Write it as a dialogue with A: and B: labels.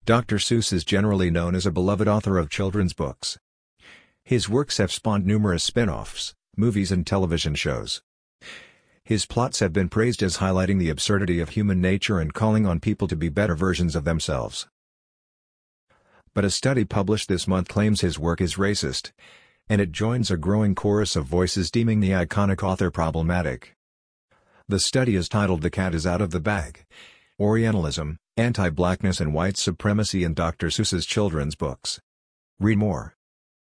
A: Dr. Seuss is generally known as a beloved author of children's books. His works have spawned numerous spin-offs, movies and television shows. His plots have been praised as highlighting the absurdity of human nature and calling on people to be better versions of themselves. But a study published this month claims his work is racist, and it joins a growing chorus of voices deeming the iconic author problematic. The study is titled "The Cat is Out of the Bag: Orientalism, Anti-Blackness and White Supremacy in Dr. Seuss's Children's Books." Read more.